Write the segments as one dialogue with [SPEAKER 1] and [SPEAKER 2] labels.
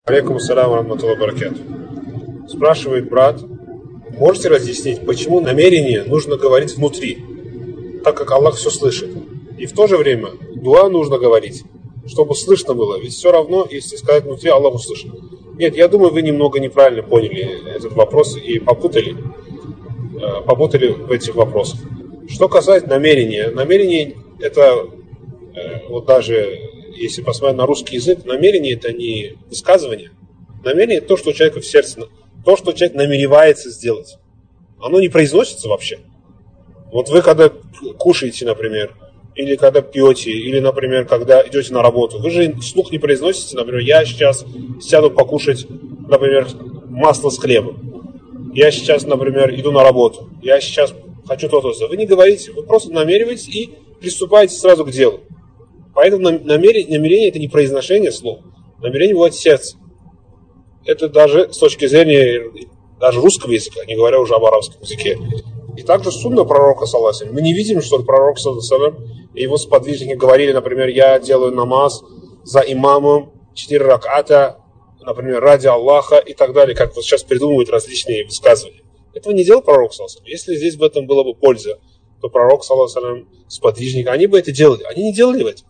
[SPEAKER 1] Алейкум ассаляму рахматуллахи баракату. Спрашивает брат, можете разъяснить, почему намерение нужно говорить внутри, так как Аллах все слышит? И в то же время дуа нужно говорить, чтобы слышно было. Ведь все равно, если сказать внутри, Аллах услышит. Нет, я думаю, вы немного неправильно поняли этот вопрос и попутали в этих вопросах. Что касается намерения. Намерение это, вот даже если посмотреть на русский язык, намерение это не высказывание. Намерение это то, что у человека в сердце, то, что человек намеревается сделать. Оно не произносится вообще. Вот вы когда кушаете, например, или когда пьете, или, например, когда идете на работу, вы же вслух не произносите, например, я сейчас сяду покушать, например, масло с хлебом. Я сейчас, например, иду на работу. Я сейчас хочу то-то. Вы не говорите, вы просто намереваетесь и приступаете сразу к делу. Поэтому намерение это не произношение слов. Намерение бывает в сердце. Это даже с точки зрения даже русского языка, не говоря уже об арабском языке. И также сунна пророка, саллаллаху алейхи. Мы не видим, что пророк, саллаллаху алейхи, и его сподвижники говорили, например, я делаю намаз за имамом 4 раката, например, ради Аллаха и так далее, как вот сейчас придумывают различные высказывания. Этого не делал пророк, саллаллаху алейхи. Если здесь в этом была бы польза, то пророк, саллаллаху алейхи, сподвижники, они бы это делали. Они не делали это.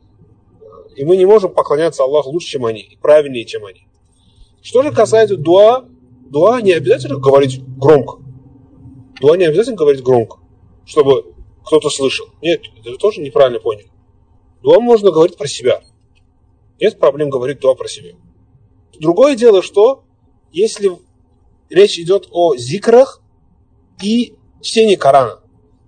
[SPEAKER 1] И мы не можем поклоняться Аллаху лучше, чем они, и правильнее, чем они. Что же касается дуа, дуа не обязательно говорить громко. Дуа не обязательно говорить громко, чтобы кто-то слышал. Нет, это вы тоже неправильно поняли. Дуа можно говорить про себя. Нет проблем говорить дуа про себя. Другое дело, что если речь идет о зикрах и чтении Корана.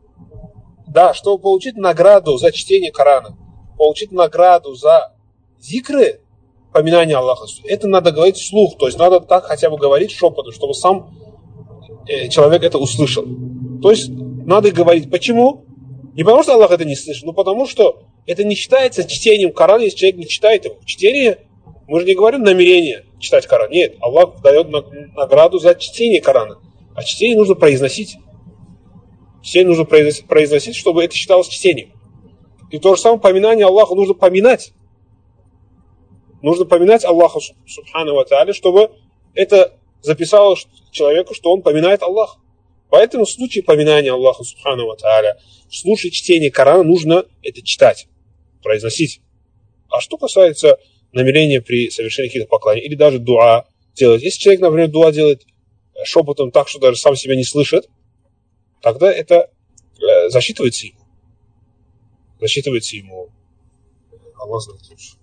[SPEAKER 1] Да, чтобы получить награду за чтение Корана, получить награду за зикры, поминание Аллаха, это надо говорить вслух, то есть надо так хотя бы говорить шепотом, чтобы сам человек это услышал. То есть надо говорить. Почему? Не потому что Аллах это не слышит, но потому что это не считается чтением Корана, если человек не читает его. Чтение, мы же не говорим намерение читать Коран. Нет, Аллах дает награду за чтение Корана. А чтение нужно произносить. Чтение нужно произносить, чтобы это считалось чтением. И то же самое поминание Аллаха нужно поминать. Нужно поминать Аллаха, субхану ва тааля, чтобы это записало человеку, что он поминает Аллаха. Поэтому в случае поминания Аллаха, субхану ва тааля, в случае чтения Корана нужно это читать, произносить. А что касается намерения при совершении каких-то поклонений, или даже дуа делать. Если человек, например, дуа делает шепотом так, что даже сам себя не слышит, тогда это засчитывается ему. Аллах знает лучше.